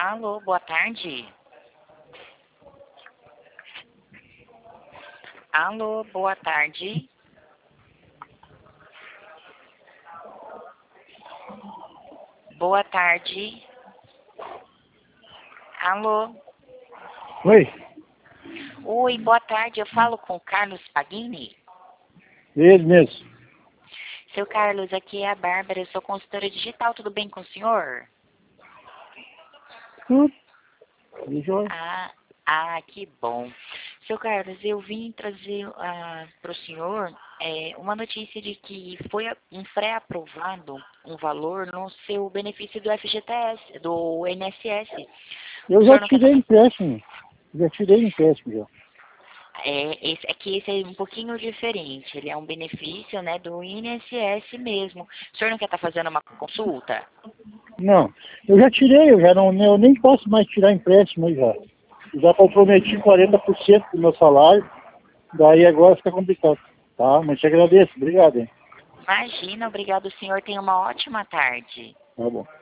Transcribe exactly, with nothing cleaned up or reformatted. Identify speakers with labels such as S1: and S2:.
S1: Alô, boa tarde. Alô, boa tarde. Boa tarde. Alô.
S2: Oi,
S1: Oi, boa tarde. Eu falo com o Carlos Pagini.
S2: ele mesmo.
S1: Seu Carlos, aqui é a Bárbara. Eu sou consultora digital. Tudo bem com o senhor?
S2: Tudo. E joia.
S1: Ah, ah, que bom. Seu Carlos, eu vim trazer ah, para o senhor é, uma notícia de que foi um pré-aprovado um valor no seu benefício do F G T S, do I N S S. O
S2: Eu já
S1: senhor não quer
S2: tirei
S1: estar...
S2: empréstimo. Já tirei empréstimo já.
S1: É, esse, é que esse é um pouquinho diferente. Ele é um benefício, né, do I N S S mesmo. O senhor não quer estar fazendo uma consulta?
S2: Não, eu já tirei, eu já não, eu nem posso mais tirar empréstimo aí já. Eu já comprometi quarenta por cento do meu salário, daí agora fica complicado. Tá, mas te agradeço, obrigado, hein.
S1: Imagina, obrigado, senhor. Tenha uma ótima tarde.
S2: Tá bom.